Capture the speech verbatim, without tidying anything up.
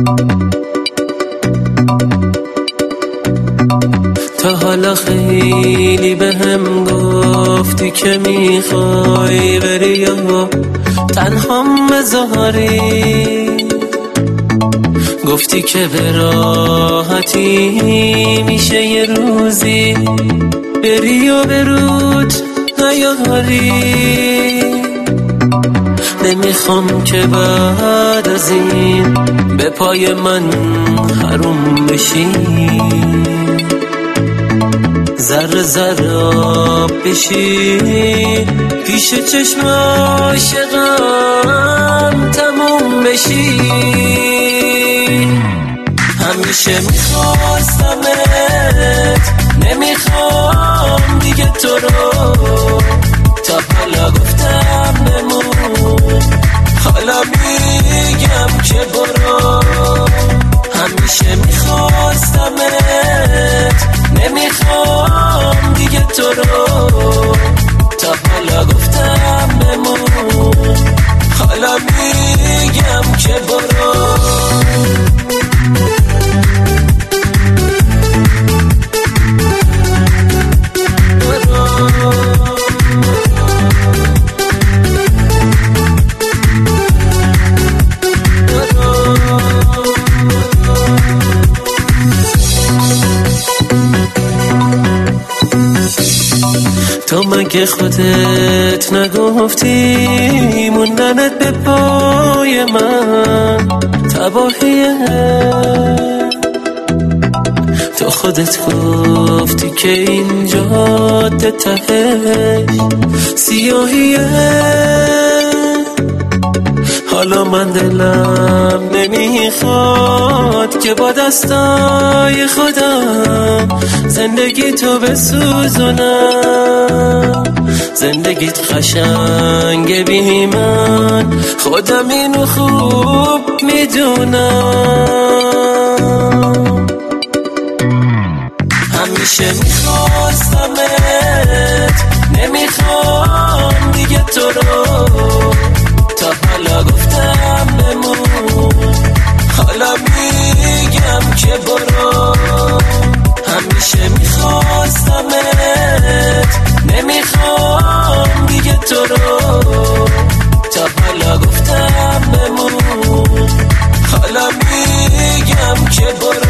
تا حالا خیلی به هم گفتی که میخوای بری یا تنهام بذاری، گفتی که به راحتی میشه یه روزی بری و برود نیاری. نمیخوام که بعد از این به پای من حروم بشی، ذره ذره آب بشی پیش چشم عاشقم تموم بشی. همیشه میخواستمت، نمیخوام دیگه تو رو، تا حالا گفتم بمون، حالا میگم که برو. همیشه میخواستمت، نمیخوام دیگه تو رو، تا حالا گفتم بمون، حالا میگم که برو. تو مگه خودت نگفتی موندنت به پای من تباهیه؟ تو خودت گفتی که این جاده تهش سیاهیه. حالا من دلم نمیخواد که با دستای خودم زندگی تو بسوزونم. زندگیت قشنگه بی من، خودم اینو خوب میدونم. همیشه میخواستمت، نمیخوام دیگه تو رو، تا حالا گفتم بمون، حالا میگم که برو. همیشه میخواستمت، نمیخوام دیگه تو رو، تا حالا گفتم بمون، حالا میگم که برو.